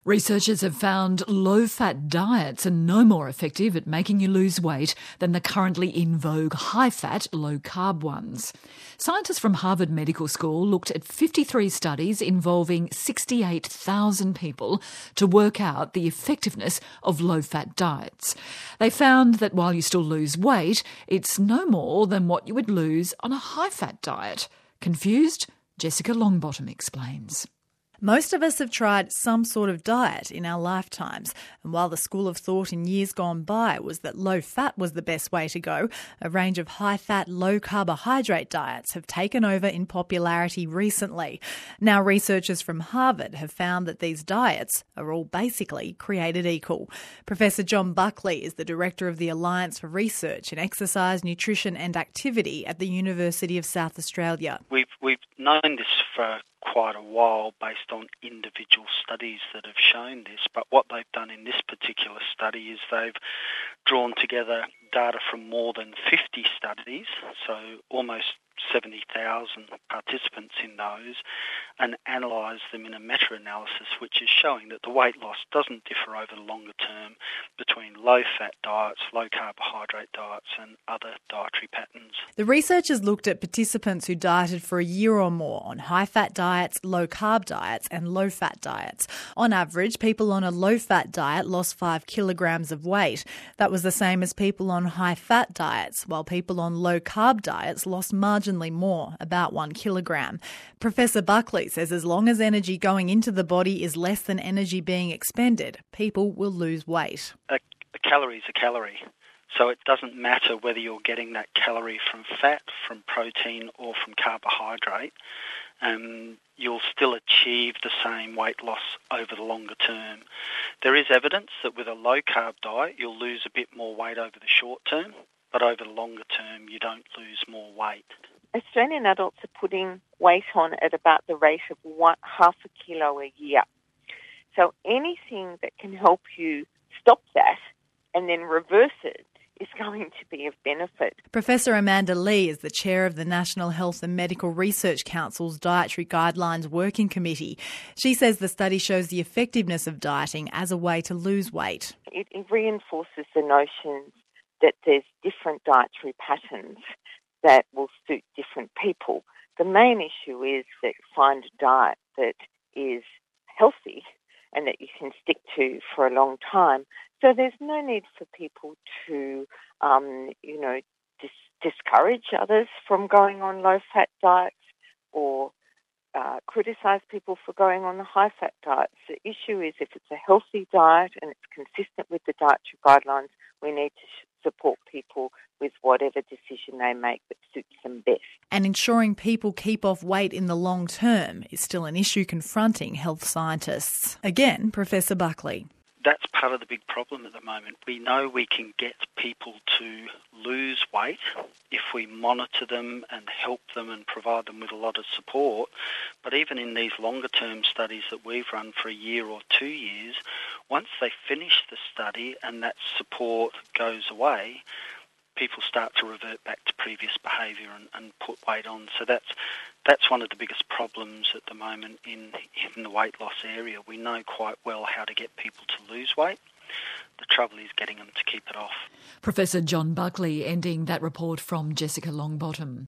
Researchers have found low-fat diets are no more effective at making you lose weight than the currently in vogue high-fat, low-carb ones. Scientists from Harvard Medical School looked at 53 studies involving 68,000 people to work out the effectiveness of low-fat diets. They found that while you still lose weight, it's no more than what you would lose on a high-fat diet. Confused? Jessica Longbottom explains. Most of us have tried some sort of diet in our lifetimes, and while the school of thought in years gone by was that low fat was the best way to go, a range of high-fat, low-carbohydrate diets have taken over in popularity recently. Now researchers from Harvard have found that these diets are all basically created equal. Professor John Buckley is the director of the Alliance for Research in Exercise, Nutrition and Activity at the University of South Australia. We've known this for quite a while based on individual studies that have shown this, but what they've done in this particular study is they've drawn together data from more than 50 studies, so almost 70,000 participants in those, and analysed them in a meta-analysis which is showing that the weight loss doesn't differ over the longer term between low-fat diets, low-carbohydrate diets and other dietary patterns. The researchers looked at participants who dieted for a year or more on high-fat diets, low-carb diets and low-fat diets. On average, people on a low-fat diet lost 5 kilograms of weight. That was the same as people on high-fat diets, while people on low-carb diets lost marginally more, about 1 kilogram. Professor Buckley says as long as energy going into the body is less than energy being expended, people will lose weight. A calorie is a calorie. So it doesn't matter whether you're getting that calorie from fat, from protein or from carbohydrate. You'll still achieve the same weight loss over the longer term. There is evidence that with a low-carb diet you'll lose a bit more weight over the short term, but over the longer term you don't lose more weight. Australian adults are putting weight on at about the rate of half a kilo a year. So anything that can help you stop that and then reverse it is going to be of benefit. Professor Amanda Lee is the chair of the National Health and Medical Research Council's Dietary Guidelines Working Committee. She says the study shows the effectiveness of dieting as a way to lose weight. It reinforces the notion that there's different dietary patterns that will suit different people. The main issue is that you find a diet that is healthy and that you can stick to for a long time. So there's no need for people to, discourage others from going on low-fat diets or criticise people for going on the high-fat diets. The issue is if it's a healthy diet and it's consistent with the dietary guidelines, we need to support people with whatever decision they make that suits them best. And ensuring people keep off weight in the long term is still an issue confronting health scientists. Again, Professor Buckley. That's part of the big problem at the moment. We know we can get people to lose weight if we monitor them and help them and provide them with a lot of support. But even in these longer term studies that we've run for a year or 2 years, once they finish the study and that support goes away, people start to revert back to previous behaviour and put weight on. So that's one of the biggest problems at the moment in the weight loss area. We know quite well how to get people to lose weight. The trouble is getting them to keep it off. Professor John Buckley ending that report from Jessica Longbottom.